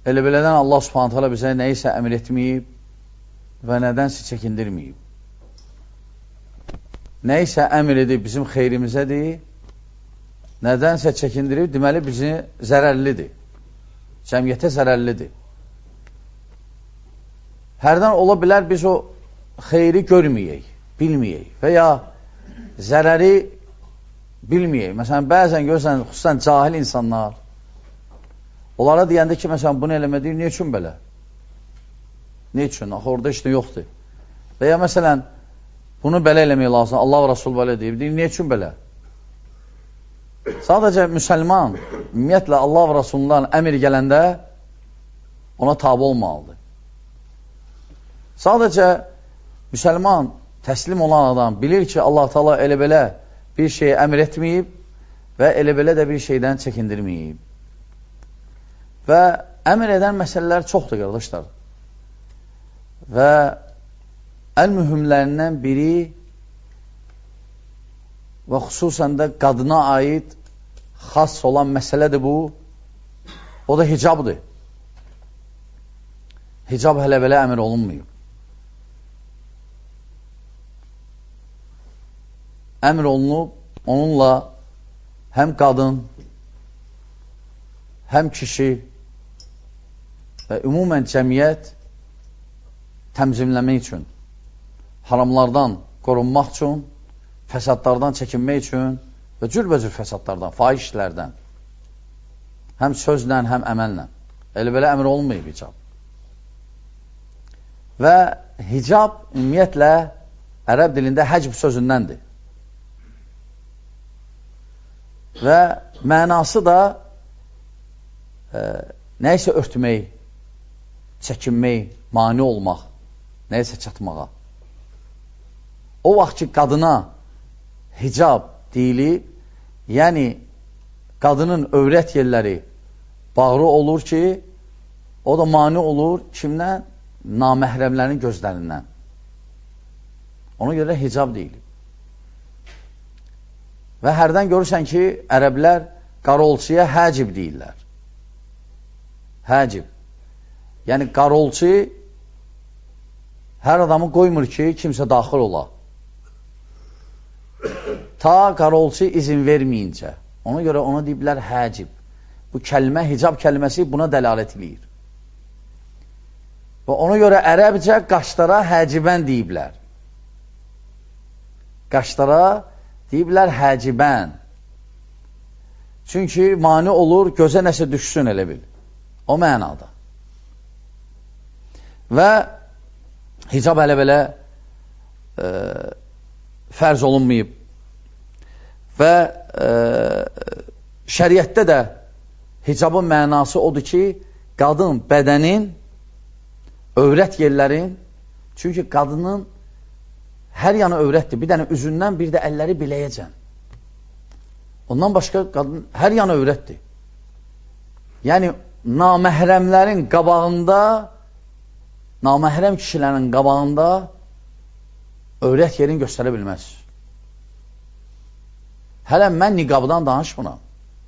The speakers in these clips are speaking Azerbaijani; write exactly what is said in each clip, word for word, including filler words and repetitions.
Elə belədən Allah Subhanahu taala bizə nəyisə əmr etməyib və nədənsə çəkindirməyib. Nəyisə əmr edib bizim xeyrimizədir, nədənsə çəkindirib, deməli bizi zərərlidir, cəmiyyətə zərərlidir. Hərdən ola bilər biz o xeyri görməyək, bilməyək və ya zərəri bilməyək. Məsələn, bəzən görürsən, xüsusən cahil insanlar, onlara deyəndə ki, məsələn, bunu eləmədik, ne üçün belə? Ne üçün? Axı, orada işte yoxdur. Və ya məsələn, bunu belə eləmək lazım, Allah və Rasul belə deyib, deyim, ne üçün belə? Sadəcə müsəlman, ümumiyyətlə, Allah və Rasulundan əmir gələndə ona tabi olmalıdır. Sadəcə müsəlman, təslim olan adam bilir ki, Allah Teala elə belə bir şeyi əmr etməyib və elə belə də bir şeydən çəkindirməyib. Və əmr edən məsələlər çoxdur, qardaşlar. Və ən mühümlərindən biri və xüsusən də qadına aid xas olan məsələdir bu. O da hicabdır. Hicab hələ belə əmr olunmayıb. Əmr olunub, onunla həm qadın, həm kişi və ümumən cəmiyyət təmzimləmək üçün, haramlardan qorunmaq üçün, fəsadlardan çəkinmək üçün və cürbəcür fəsadlardan, fahiş işlərdən, həm sözlə, həm əməllə. Elə belə əmr olunmayıb hicab. Və hicab ümumiyyətlə ərəb dilində həcb sözündəndir. Və mənası da e, nəysə örtmək, çəkinmək, mani olmaq, nəysə çatmağa. O vaxt ki, qadına hicab deyilib, yəni qadının övrət yerləri bağlı olur ki, o da mani olur kimdən? Naməhrəmlərin gözlərindən. Ona görə hicab deyilib. Və hərdən görürsən ki, ərəblər qarolçuya həcib deyirlər. Həcib. Yəni, qarolçu hər adamı qoymur ki, kimsə daxil ola. Ta qarolçu izin verməyincə. Ona görə ona deyiblər həcib. Bu kəlmə, hicab kəlməsi buna dəlalət edir. Və ona görə ərəbcə qaşlara həcibən deyiblər. Qaşlara deyiblər həcibən. Çünki mani olur, gözə nəsə düşsün elə bil. O mənada. Və hicab hələ belə e, fərz olunmayıb. Və e, şəriətdə də hicabın mənası odur ki, qadın bədənin, övrət yerlərin, çünki qadının hər yanı övrətdir. Bir dənə üzündən, bir də əlləri biləyəcən. Ondan başqa qadın hər yanı övrətdir. Yəni, naməhrəmlərin qabağında, naməhrəm kişilərin qabağında övrət yerini göstərə bilməz. Hələm mən niqabdan danışmıram.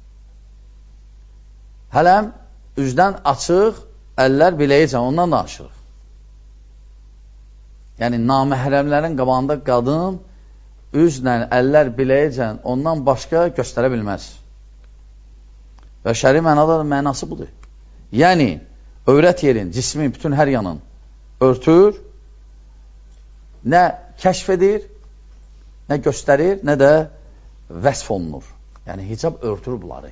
Hələm üzdən açıq, əllər biləyəcən, ondan danışırıq. Yəni, naməhrəmlərin qabağında qadın üzlə, əllər biləyəcən, ondan başqa göstərə bilməz. Və şəri mənada da mənası budur. Yəni, övrət yerin, cismin, bütün hər yanın örtür, nə kəşf edir, nə göstərir, nə də vəsf olunur. Yəni, hicab örtür bunları.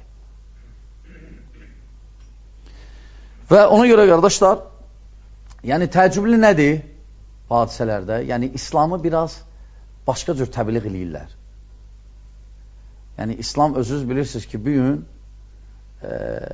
Və ona görə, qardaşlar, yəni təəccüblü nədir hadisələrdə? Yəni, İslamı biraz başqa cür təbliğ eləyirlər. Yəni, İslam özünüz bilirsiniz ki, bir gün e,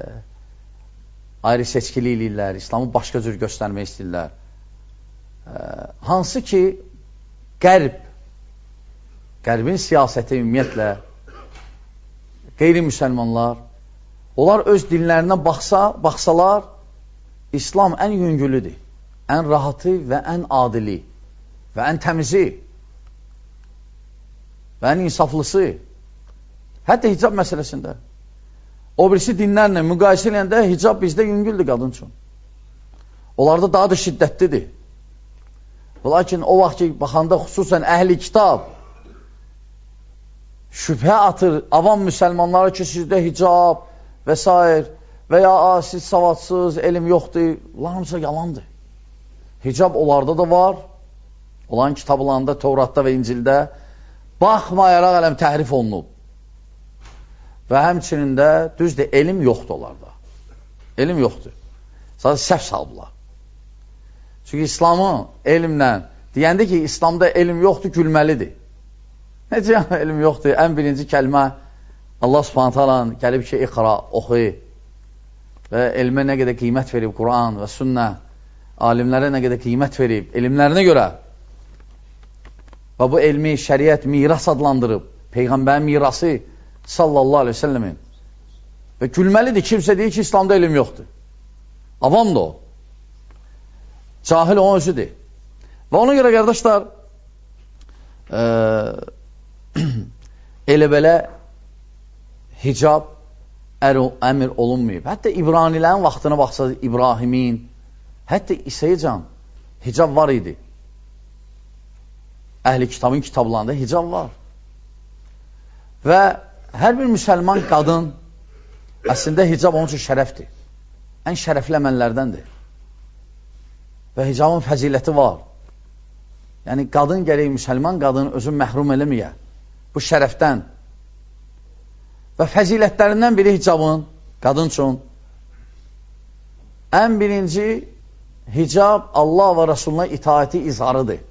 ayrı seçkili eləyirlər, İslamı başqa cür göstərmək istəyirlər. E, hansı ki, qərb, qərbin siyasəti ümumiyyətlə, qeyri-müsəlmanlar, onlar öz dinlərinə baxsa, baxsalar, İslam ən yüngülüdür, ən rahatı və ən adili və ən təmizi və ən insaflısı. Hətta hicab məsələsində. O birisi dinlərlə müqayisə eləyəndə hicab bizdə yüngüldür qadın üçün. onlarda daha da şiddətlidir. Lakin o vaxt ki, baxanda xüsusən əhli kitab şübhə atır avam müsəlmanlara ki, sizdə hicab və s. və ya siz savadsız, elm yoxdur, bunlar hamısı yalandır. Hicab onlarda da var, olan kitablarında, Tevratda və İncildə, baxmayaraq ələm təhrif olunub. Və həmçinin də, düzdür, elm yoxdur onlarda. Elm yoxdur. Sadəcə səhv salbılar. Çünki İslamı elmlə, deyəndə ki, İslamda elm yoxdur, gülməlidir. Necə yəni elm yoxdur? Ən birinci kəlmə Allah subhanət hələ gəlib ki, iqra, oxu və elmə nə qədər qiymət verib Quran və sünnə, alimlərə nə qədər qiymət verib, elmlərinə görə və bu elmi şəriət miras adlandırıb, Peyğəmbərin mirası sallallahu aleyhi ve sellemin və gülməlidir, kimsə deyir ki, İslamda elm yoxdur. Avam da o. Cahil onun özüdür. Və ona görə, qardaşlar, e, elə belə hicab əmr olunmayıb. Hətta İbranilərin vaxtına baxsaq, İbrahimin, hətta İsa'ycan hicab var idi. Əhli kitabın kitablarında hicab var. Və hər bir müsəlman qadın əslində hicab onun üçün şərəfdir. Ən şərəfli əməllərdəndir. Və hicabın fəziləti var. Yəni, qadın gərək, müsəlman qadın özünü məhrum eləməyə. Bu şərəfdən. Və fəzilətlərindən biri hicabın, qadın üçün. Ən birinci hicab Allah və Rasuluna itaəti izharıdır.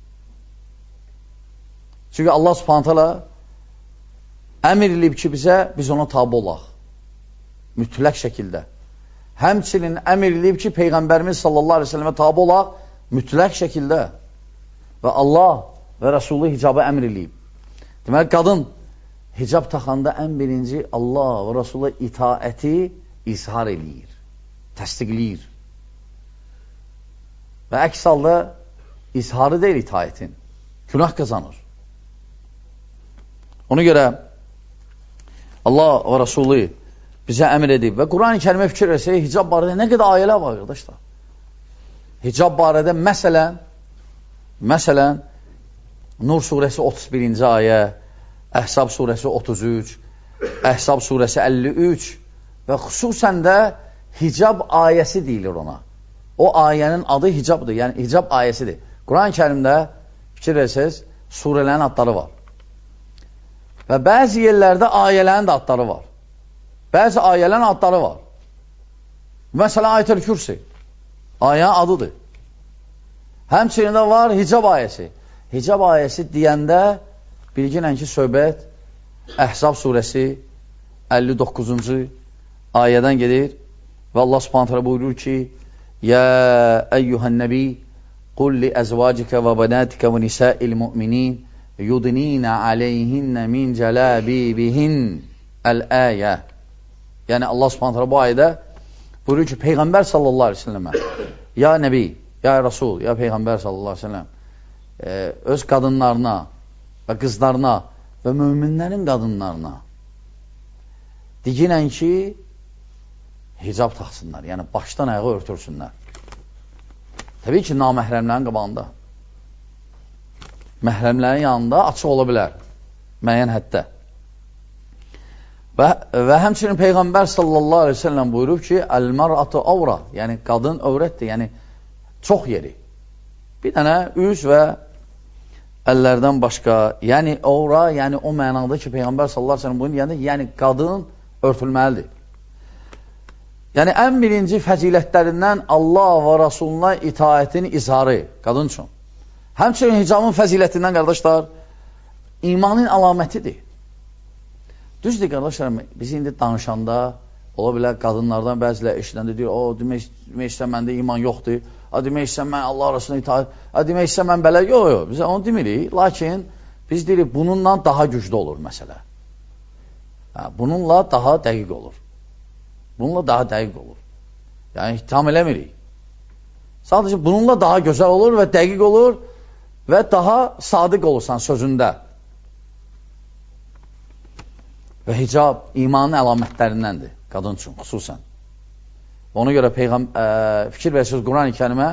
Çünki Allah subhanət hələ əmr edib ki, bizə, biz ona tabi olaq. Mütləq şəkildə. Həmçinin əmr edib ki, Peyğəmbərimiz sallallahu aleyhi ve sellemə tabi olaq, mütləq şəkildə. Və Allah və Rasulü hicabı əmr edib. Deməli, qadın hicab taxanda ən birinci Allah və Rasulü itaəti izhar eləyir, təsdiqləyir. Və əks halda izharı deyil itaətin, günah qazanır. Ona görə Allah və Rasulü bizə əmr edib və Quran-ı Kərimə fikir versək, hicab barədə nə qədər ayələr var, qardaşlar. Hicab barədə məsələn, məsələn, Nur surəsi otuz birinci ayə, Əhzab surəsi otuz üç, Əhzab surəsi əlli üç və xüsusən də hicab ayəsi deyilir ona. O ayənin adı hicabdır, yəni hicab ayəsidir. Quran-ı Kərimdə fikir versəz, surələrin adları var. Və bəzi yerlərdə ayələrin də adları var. Bəzi ayələrin adları var. Məsələn, Ayət-ül Kürsi. Ayənin adıdır. Həmçinin də var hicab ayəsi. Hicab ayəsi deyəndə bilginən ki, söhbət Əhzab surəsi əlli doqquzuncu ayədən gedir və Allah subhanət hələ buyurur ki, Yə əyyuhən nəbi qul li əzvacikə və bənatikə və nisəil müminin yudninə aleyhinnə min cələbibihin əl-əyə. Yəni Allah subhanət hələ bu ayədə buyurur ki, Peyğəmbər sallallahu aleyhi ve sellemə, ya nəbi, ya Rasul, ya Peyğəmbər sallallahu aleyhi ve sellem, e, öz qadınlarına və qızlarına və möminlərin qadınlarına deyinən ki, hicab taxsınlar, yəni başdan ayağı örtürsünlər. Təbii ki, naməhrəmlərin qabağında. Məhrəmlərin yanında açıq ola bilər, müəyyən həddə. Və, və həmçinin Peyğəmbər sallallahu aleyhi ve sellem buyurub ki, əl-mər'atu avra, yəni qadın övrətdir, yəni çox yeri. Bir dənə üz və əllərdən başqa, yəni avra, yəni o mənada ki, Peyğəmbər sallallahu aleyhi ve sellem buyurub, yəni, yəni qadın örtülməlidir. Yəni, ən birinci fəzilətlərindən Allah və Rasuluna itaətin izharı qadın üçün. Həmçinin hicabın fəzilətindən, qardaşlar, imanın əlamətidir. Düzdür, qardaşlar, biz indi danışanda, ola bilər, qadınlardan bəzilə eşidəndə deyir, o, demək, demək istəyən məndə iman yoxdur, a, demək istəyən mən Allah Rasuluna itaət, a, demək istəyən mən belə, yox, yox, biz onu demirik, lakin biz deyirik, bununla daha güclü olur məsələ. Hə, bununla daha dəqiq olur. Bununla daha dəqiq olur. Yəni, ittiham eləmirik. Sadəcə bununla daha gözəl olur və dəqiq olur və daha sadiq olursan sözündə. Və hicab imanın əlamətlərindəndir, qadın üçün xüsusən. Ona görə Peyğəm ə, fikir verirsiniz Quran-ı Kərimə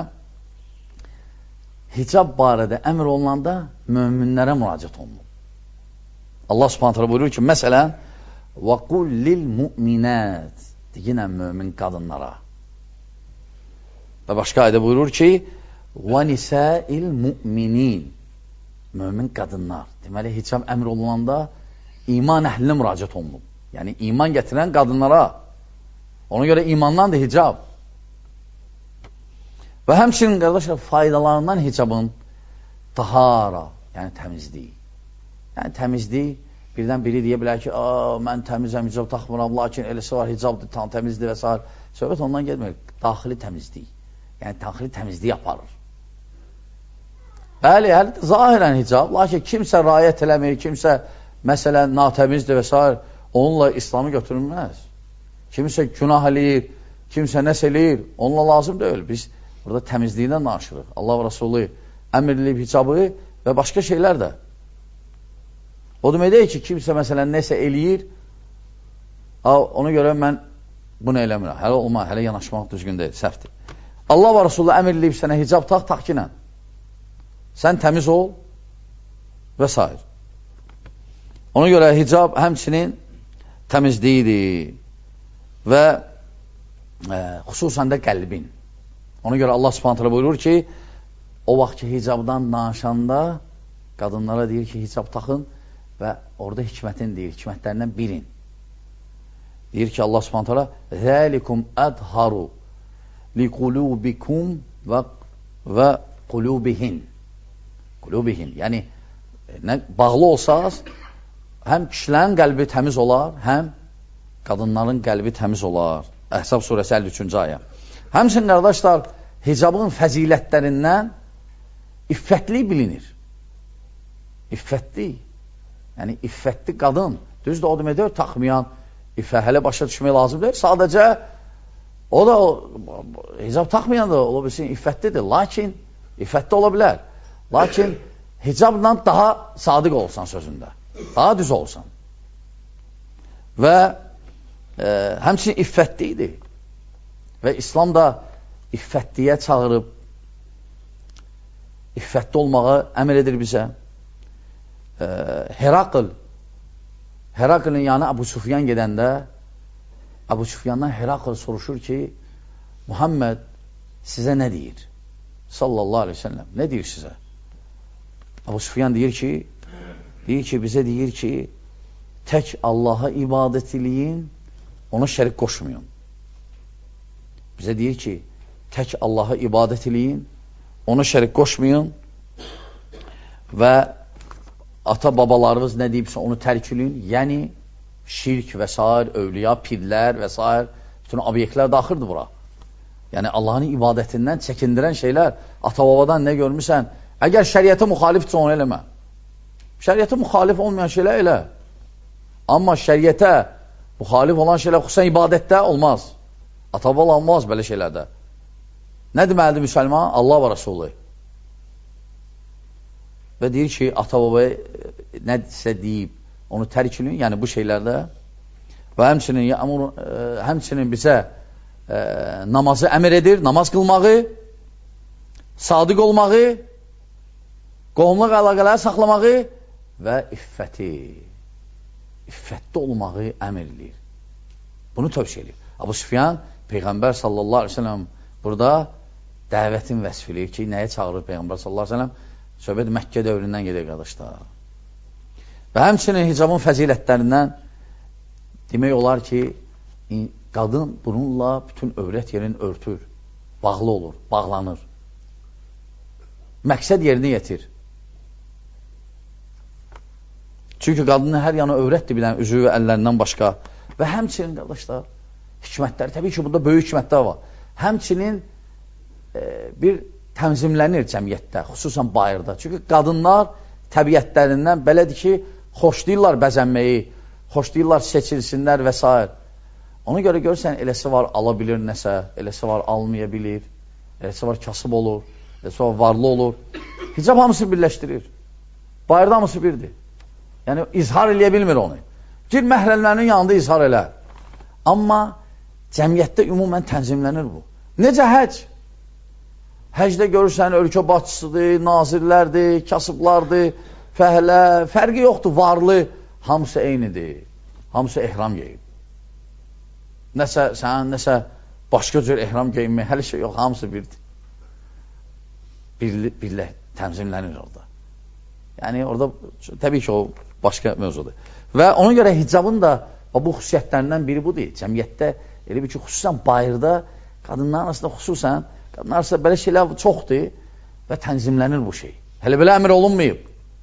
hicab barədə əmr olunanda möminlərə müraciət olunur. Allah Subhanahu taala buyurur ki, məsələn, və qul lil mu'minat, deyinən mömin qadınlara. Və başqa ayədə buyurur ki, və nisa'il mu'minin, mömin qadınlar. Deməli, hicab əmr olunanda iman əhlinə müraciət olunur. Yəni, iman gətirən qadınlara. Ona görə imandandır hicab. Və həmçinin, qardaşlar, faydalarından hicabın tahara, yəni təmizlik. Yəni, təmizlik, birdən biri deyə bilər ki, mən təmizəm, hicab taxmıram, lakin eləsi var, hicabdır, tam təmizdir və s. Söhbət ondan gelmir, daxili təmizlik. Yəni, daxili təmizlik aparır. Bəli, hələ zahirən hicab, lakin kimsə rayət eləmir, kimsə məsələn natəmizdir və s. onunla İslamı götürülməz. Kimsə günah eləyir, kimsə nəsə eləyir, onunla lazım deyil. Biz burada təmizliyindən danışırıq. Allah və Rasulü əmr edib hicabı və başqa şeylər də. O demək deyil ki, kimsə məsələn nəsə eləyir, ona görə mən bunu eləmirəm. Hələ olmaz, hələ yanaşmaq düzgün deyil, səhvdir. Allah və Rasulü əmr edib sənə hicab tax, taxkinən. Sən təmiz ol və s. Ona görə hicab həmçinin təmizliyidir və e, xüsusən də qəlbin. Ona görə Allah Subhanahu taala buyurur ki, o vaxt ki hicabdan danışanda qadınlara deyir ki, hicab taxın və orada hikmətin deyir, hikmətlərindən birin. Deyir ki, Allah Subhanahu taala zəlikum adharu li qulubikum və və qulubihin. Qulubihin. Yəni nə, bağlı olsaz, həm kişilərin qəlbi təmiz olar, həm qadınların qəlbi təmiz olar. Əhzab surəsi əlli üçüncü ayə. Həmçinin qardaşlar, hicabın fəzilətlərindən iffətli bilinir. İffətli. Yəni, iffətli qadın. Düzdür, o deməkdir, taxmayan, iffə hələ başa düşmək lazım deyil. Sadəcə, o da o, hicab taxmayan da ola bilsin, iffətlidir. Lakin, iffətli ola bilər. Lakin, hicabla daha sadiq olsan sözündə. Daha düz olsan. Və e, həmçinin iffətlidir. Və İslam da iffətliyə çağırıb, iffətli olmağı əmr edir bizə. E, Herakl, Heraklın yanına Əbu Süfyan gedəndə, Əbu Süfyandan Herakl soruşur ki, Muhammed sizə nə deyir? Sallallahu aleyhi ve sellem. Nə deyir sizə? Əbu Süfyan deyir ki, deyir ki, bizə deyir ki, tək Allaha ibadət eləyin, ona şərik qoşmayın. Bizə deyir ki, tək Allaha ibadət eləyin, ona şərik qoşmayın və ata-babalarınız nə deyibsə onu tərk eləyin. Yəni, şirk və s. övliya, pirlər və s. bütün obyektlər daxildir bura. Yəni, Allahın ibadətindən çəkindirən şeylər, ata-babadan nə görmüsən, əgər şəriətə müxalifdirsə onu eləmə. Şəriətə müxalif olmayan şeylər elə. Amma şəriətə müxalif olan şeylər, xüsusən ibadətdə olmaz. Ata-baba olmaz belə şeylərdə. Nə deməlidir müsəlman? Allah və Rasulü. Və deyir ki, ata-babaya nə desə deyib, onu tərk edin, yəni bu şeylərdə. Və həmçinin, əmur, ə, həmçinin bizə ə, namazı əmr edir, namaz qılmağı, sadiq olmağı, qohumluq əlaqələri saxlamağı və iffəti, iffətli olmağı əmr edir. Bunu tövsiyə edir. Əbu Süfyan, Peyğəmbər sallallahu aleyhi ve sellem burada dəvətin vəsf edir ki, nəyə çağırır Peyğəmbər sallallahu aleyhi ve sellem? Söhbət Məkkə dövründən gedir, qardaşlar. Və həmçinin hicabın fəzilətlərindən demək olar ki, qadın bununla bütün övrət yerini örtür, bağlı olur, bağlanır. Məqsəd yerini yetir. Çünki qadının hər yanı övrətdir bilən üzü və əllərindən başqa. Və həmçinin, qardaşlar, hikmətlər, təbii ki, burada böyük hikmətlər var. Həmçinin e, bir təmzimlənir cəmiyyətdə, xüsusən bayırda. Çünki qadınlar təbiətlərindən belədir ki, xoşlayırlar bəzənməyi, xoşlayırlar seçilsinlər və s. Ona görə görürsən, eləsi var ala bilir nəsə, eləsi var almaya bilir, eləsi var kasıb olur, eləsi var varlı olur. Hicab hamısı birləşdirir. Bayırda hamısı birdir. Yəni, izhar eləyə bilmir onu. Gir məhrəllərinin yanında izhar elə. Amma Cəmiyyətdə ümumən tənzimlənir bu. Necə həc? Həcdə görürsən, ölkə başçısıdır, nazirlərdir, kasıblardır, fəhlə, fərqi yoxdur, varlı, hamısı eynidir. Hamısı ehram geyib. Nəsə, sən nəsə başqa cür ehram geyinmək, hələ şey yox, hamısı birdir. Birli, birlə təmzimlənir orada. Yəni, orada, təbii ki, o başqa mövzudur. Və ona görə hicabın da bu xüsusiyyətlərindən biri budur. Cəmiyyətdə, elə bir ki, xüsusən bayırda, qadınların arasında xüsusən, qadınlar arasında belə şeylər çoxdur və tənzimlənir bu şey. Hələ belə əmr olunmayıb.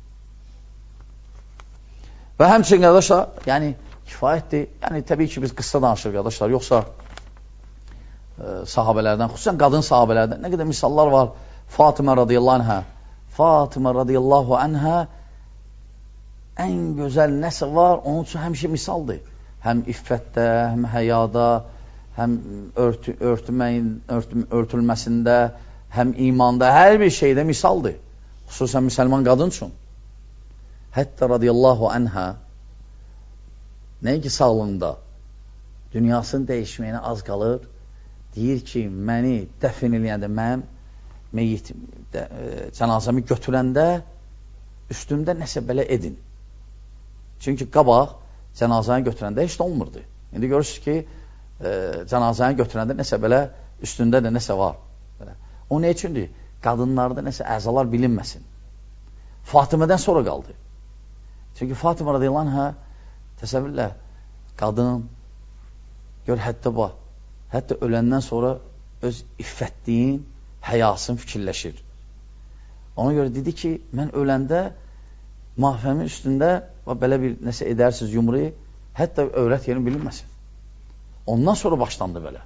Və həmçinin, qardaşlar, yəni, kifayətdir. Yəni, təbii ki, biz qıssa danışırıq, qardaşlar, yoxsa e, sahabələrdən, xüsusən qadın sahabələrdən, nə qədər misallar var. Fatimə radiyallahu anhə, Fatimə radiyallahu anhə ən gözəl nəsə var, onun üçün həmişə misaldır. Həm iffətdə, həm həyada, həm örtü, örtüməyin, örtü, örtülməsində, həm imanda, hər bir şeydə misaldır. Xüsusən müsəlman qadın üçün. Hətta radiyallahu anhə nəyə ki sağlığında dünyasının dəyişməyinə az qalır, deyir ki, məni dəfn eləyəndə, mənim meyyit, də, e, cənazəmi götürəndə üstümdə nəsə belə edin. Çünki qabaq cənazəni götürəndə heç də olmurdu. İndi görürsünüz ki, e, cənazəni götürəndə nəsə belə üstündə də nəsə var. Belə. O nə üçündür? Qadınlarda nəsə əzalar bilinməsin. Fatimədən sonra qaldı. Çünki Fatimə radiyallahu anhə təsəvvürlə qadın gör hətta bax, hətta öləndən sonra öz iffətliyin, həyasını fikirləşir. Ona görə dedi ki, mən öləndə mahfəmin üstündə və belə bir nəsə edərsiniz yumruyu, hətta övrət yerini bilinməsin. Ondan sonra başlandı belə.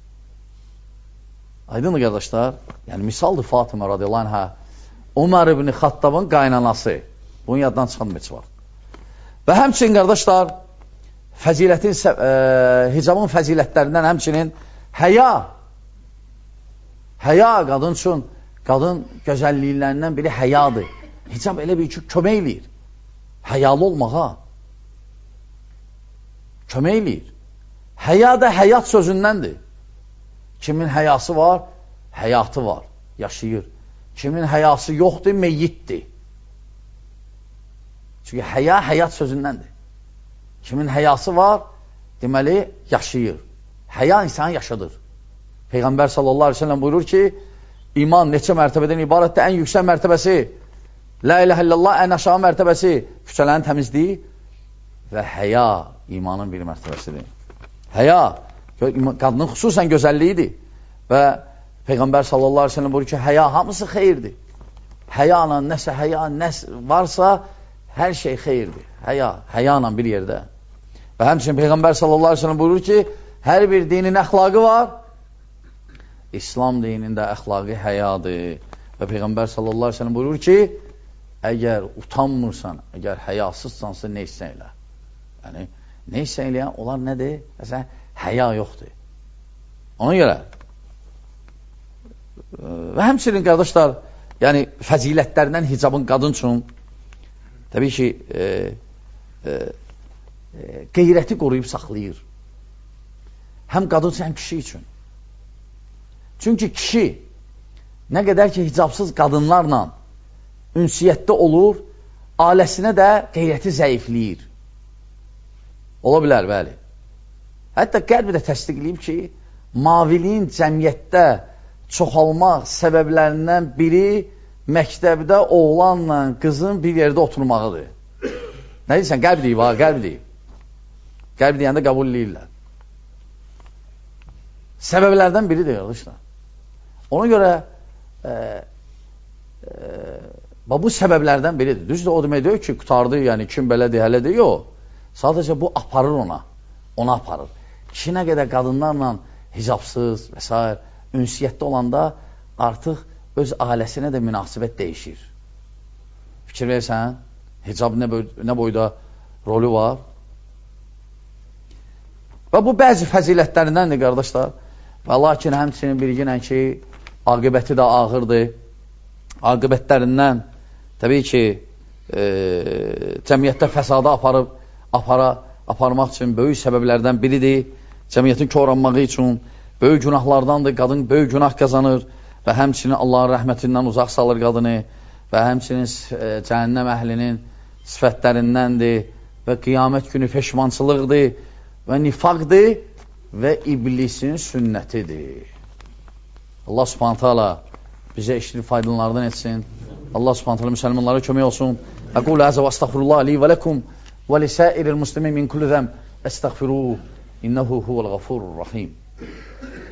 Aydınlı qardaşlar, yəni misaldır Fatimə radiyallahu anhə, Ömər ibn Xattabın qaynanası. Bunun yaddan çıxan heç var. Və həmçinin qardaşlar, fəzilətin, e, hicabın fəzilətlərindən həmçinin həya, həya qadın üçün, qadın gözəlliklərindən biri həyadır. Hicab elə bir ki, kömək eləyir. Həyalı olmağa kömək eləyir. Həya da həyat sözündəndir. Kimin həyası var, həyatı var, yaşayır. Kimin həyası yoxdur, meyyitdir. Çünki həya həyat sözündəndir. Kimin həyası var, deməli, yaşayır. Həya insanı yaşadır. Peyğəmbər sallallahu aleyhi ve sellem buyurur ki, iman neçə mərtəbədən ibarətdir? Ən yüksək mərtəbəsi, la ilahe illallah, ən aşağı mərtəbəsi, küçələrin təmizliyi və həya imanın bir mərtəbəsidir. Həya, qadının xüsusən gözəlliyidir. Və Peyğəmbər sallallahu aleyhi ve sellem buyurur ki, həya hamısı xeyirdir. Həyanla nəsə, həya nəsə varsa, hər şey xeyirdir. Həya, həyanla bir yerdə. Və həmçinin Peyğəmbər sallallahu aleyhi ve sellem buyurur ki, hər bir dinin əxlaqı var. İslam dinində əxlaqı həyadır. Və Peyğəmbər sallallahu aleyhi ve sellem buyurur ki, əgər utanmırsan, əgər həyasızsansa nə isə elə. Yəni, nə isə eləyən, onlar nədir? Məsələn, həya yoxdur. Ona görə və həmçinin qardaşlar, yəni fəzilətlərindən hicabın qadın üçün təbii ki, e, e, e, qeyrəti qoruyub saxlayır. Həm qadın üçün, həm kişi üçün. Çünki kişi nə qədər ki, hicabsız qadınlarla ünsiyyətdə olur, ailəsinə də qeyrəti zəifləyir. Ola bilər, bəli. Hətta qəlbi də təsdiqləyib ki, maviliyin cəmiyyətdə çoxalmaq səbəblərindən biri məktəbdə oğlanla qızın bir yerdə oturmağıdır. Nə deyirsən? Qəlb deyib, ha, qəlb deyib. Qəlb deyəndə qəbul edirlər. Səbəblərdən biridir, qardaşlar. Ona görə e, e, bu səbəblərdən biridir. Düzdür, o demək deyir ki, qutardı, yəni kim belədir, hələdir, yox. Sadəcə bu aparır ona, ona aparır. Kişi nə qədər qadınlarla hicabsız və s. ünsiyyətdə olanda artıq öz ailəsinə də münasibət dəyişir. Fikir versən, hicab nə, boy nə boyda rolü var? Və bu bəzi fəzilətlərindəndir, qardaşlar. Və lakin həmçinin bilginən ki, aqibəti də ağırdır. Aqibətlərindən təbii ki, e, cəmiyyətdə fəsada aparıb, apara, aparmaq üçün böyük səbəblərdən biridir. cəmiyyətin korlanmağı üçün böyük günahlardandır. Qadın böyük günah qazanır və həmçinin Allahın rəhmətindən uzaq salır qadını və həmçinin e, cəhənnəm əhlinin sifətlərindəndir və qiyamət günü peşmançılıqdır və nifaqdır və iblisin sünnətidir. Allah subhanət hala bizə eşitli faydalardan etsin. Allah subhanət hala müsəlmanlara kömək olsun. Əqul əzə və əstəğfirullah li və ləkum və lisəiril muslimin min kulli zəm əstəğfiruhu innəhu huvəl-ğafurur-rahim.